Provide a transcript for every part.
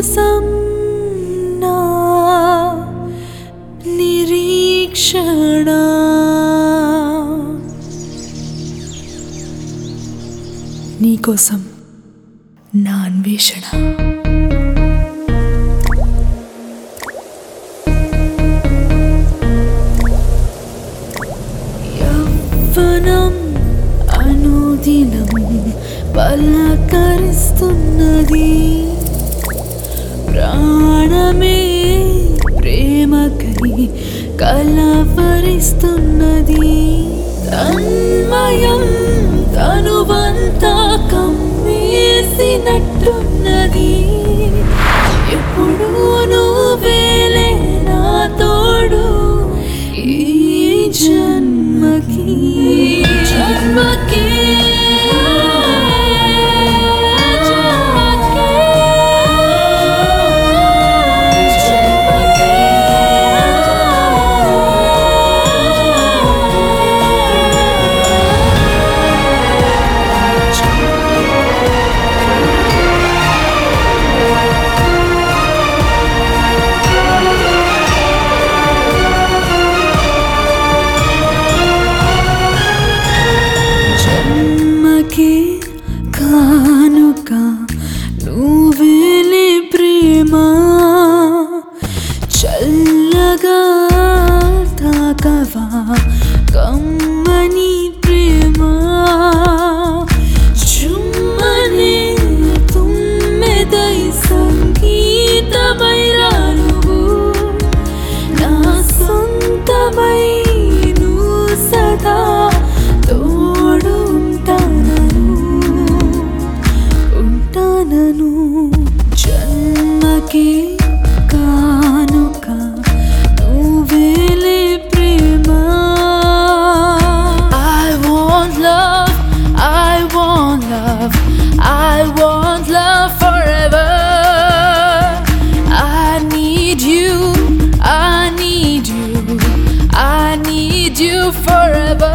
కోసం నా నిరీక్షణ నీకోసం నా అన్వేషణ యవ్వనం అనుదినం పలకరిస్తున్నది ప్రాణమే ప్రేమకై కలవరిస్తున్నది తన్మయం తనువంతా కమ్మేసినట్టున్నది ఎప్పుడు నువ్వేలే నా తోడు ఈ జన్మకి కానుక నువ్వేలే ప్రేమ చల్లగా తాకవా కమ్మని ప్రేమ చుమ్మనే తుమ్మెదై సంగీతమై రానువు నా సొంతమై నువ్వు సదా జన్మకే కానుక నువ్వేలే ప్రేమ I want love, I want love, I want love forever. I need you, I need you, I need you forever.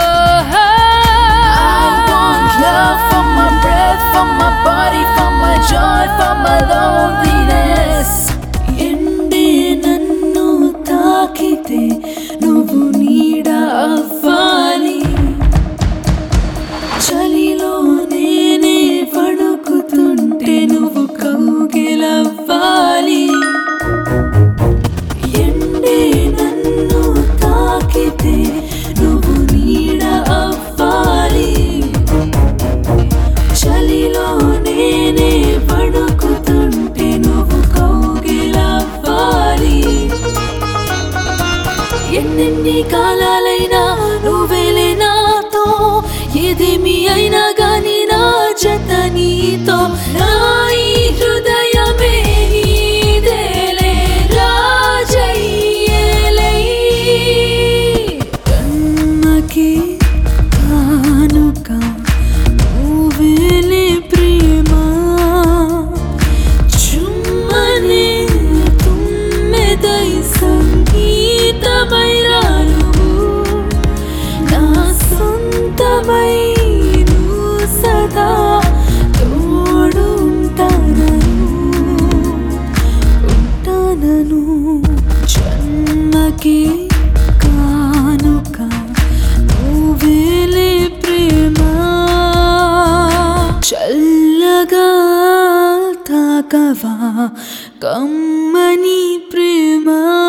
I want love for my breath, for my body, for my joy, for my loneliness. ఎండే నన్ను తాకితే నువ్వు నీడ అవ్వాలి చలిలో నేనే పడుకుతుంటే నువ్వు కౌగిలవ్వాలి ఎండే నన్ను తాకితే నువ్వు నీడ అవ్వాలి చలిలో నేనే పడుకుతుంటే నువ్వు కౌగిలవ్వాలి ఎన్నెన్ని కాలాలైనా నువ్వేలే నాతో ఏదేమి అయినా గాని నా జత నీతో నా ఈ హృదయమే నీదేలే రాజయ్యేలే జన్మకి కానుక నువ్వేలే ప్రేమ చుమ్మనే తుమ్మెదై సంగీతమై రానువు నా సొంతమై నువ్వు సదా తోడు ఉంటానను జన్మకి కానుక నువ్వేలే ప్రేమ చల్లగా తాకవా కమ్మని ప్రేమ